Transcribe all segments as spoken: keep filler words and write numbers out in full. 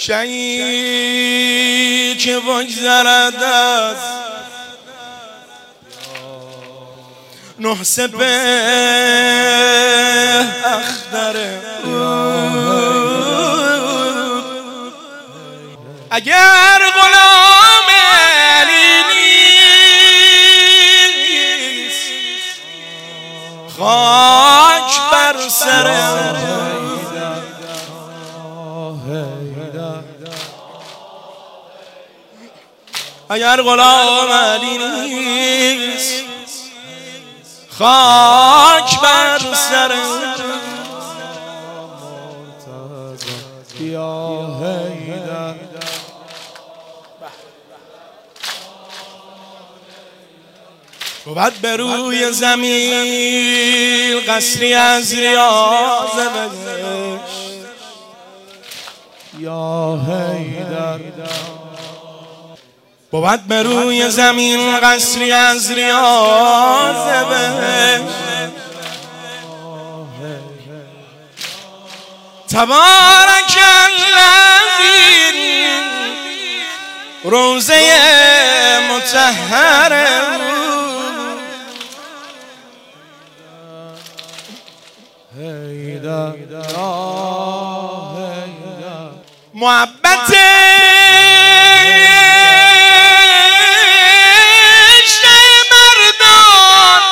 شهی که بگذرد از نه سپه اخضر اگر غلام علی نیست خاک بر سرم، اگر غلام علی نیست خاک بر سرم. یا حیدر بود به روی زمین قصری از ریاض بهشت، یا حیدر بود به روی زمین قصری از ریاض بهشت. تبارک الذی روزه مطهر حیدر محبت مردان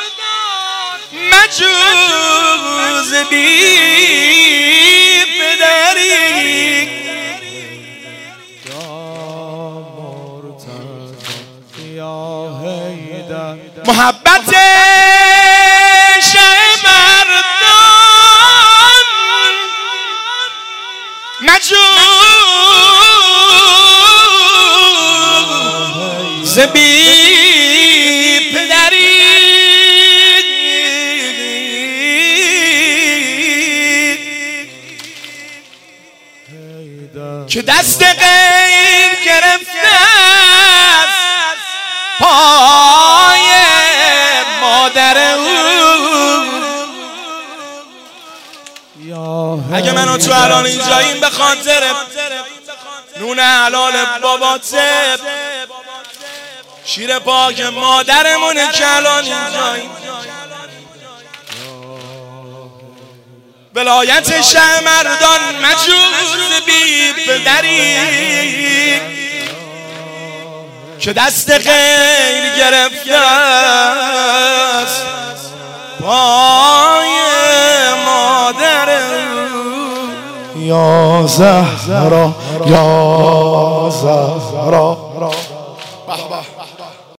مجوز بی پدری، یا حیدر محبت مجوز بی پدری، که دست غیر گرفته است پای مادر او. اگه منو تو الان اینجاییم به خاطر نون حلال باباته، شیر پاک مادرمونه که الان اینجاییم، ولایت شه مردان مجوز بی پدری، که دست غیر گرفته است پای مادر. یا زهرا یا زهرا